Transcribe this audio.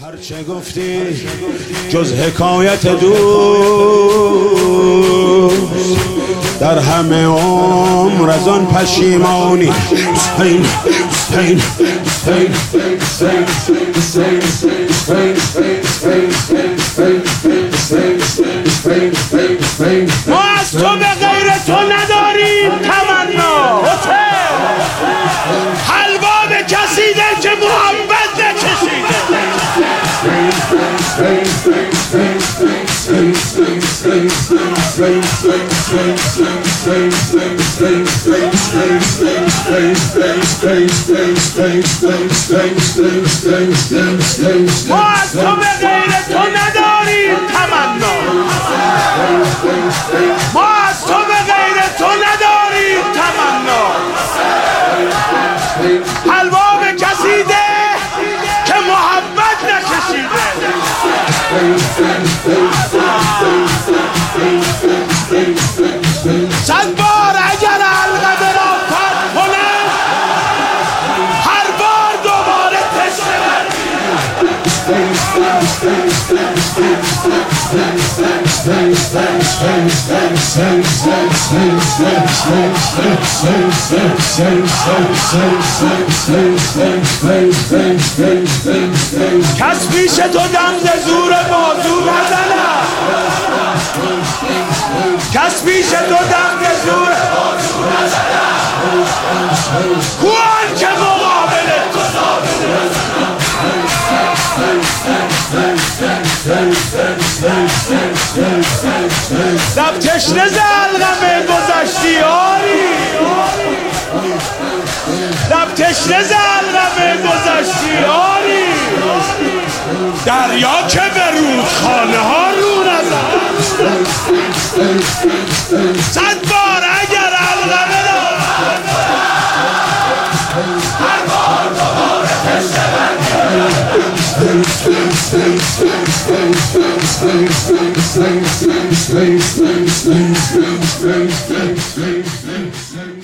هرچه گفتی جز حکایت دوست در همه عمر از آن پشیمانی ما از تو به غیر تو نداریم تمنا حلوا به کسیده که محبت نکشیده ما از تو به غیر تو نداریم تمنا ما از تو به غیر تو نداریم تمنا حلوا به کسیده که محبت نکشیده صد بار اگر حلقه را فتح کنم هر بار دوباره تشنه کس پیش تو دم ز زور بازو نزنم کس پیش تو دم ز زور بازو نزنم کوان که مقابل تو لب تشنه ز علقمه گذشتی آری لب تشنه ز علقمه گذشتی آری دریا که به رودخانه ها رو نزد صد بار اگر علقمه را هر بار دوباره تشنه بندی